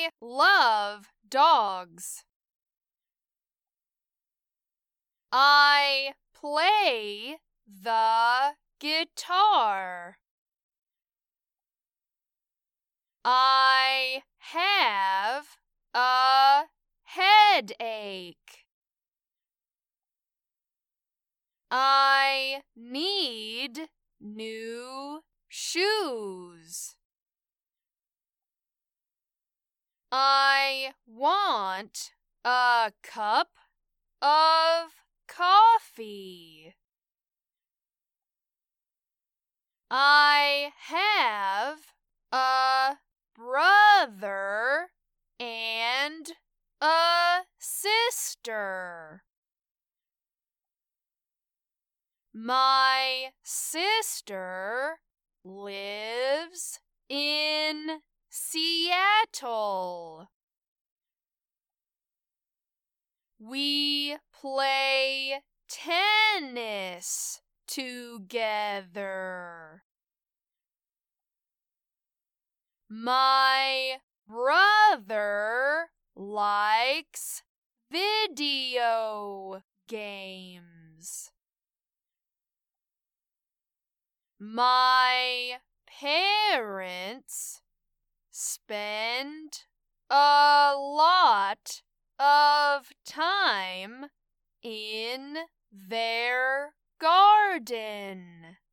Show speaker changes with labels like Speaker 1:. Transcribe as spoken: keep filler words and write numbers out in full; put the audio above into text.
Speaker 1: I love dogs. I play the guitar. I have a headache. I need new shoes. I want a cup of coffee. I have a brother and a sister. My sister lives in Seattle. We play tennis together. My brother likes video games. My parents spend a lot of time in their garden.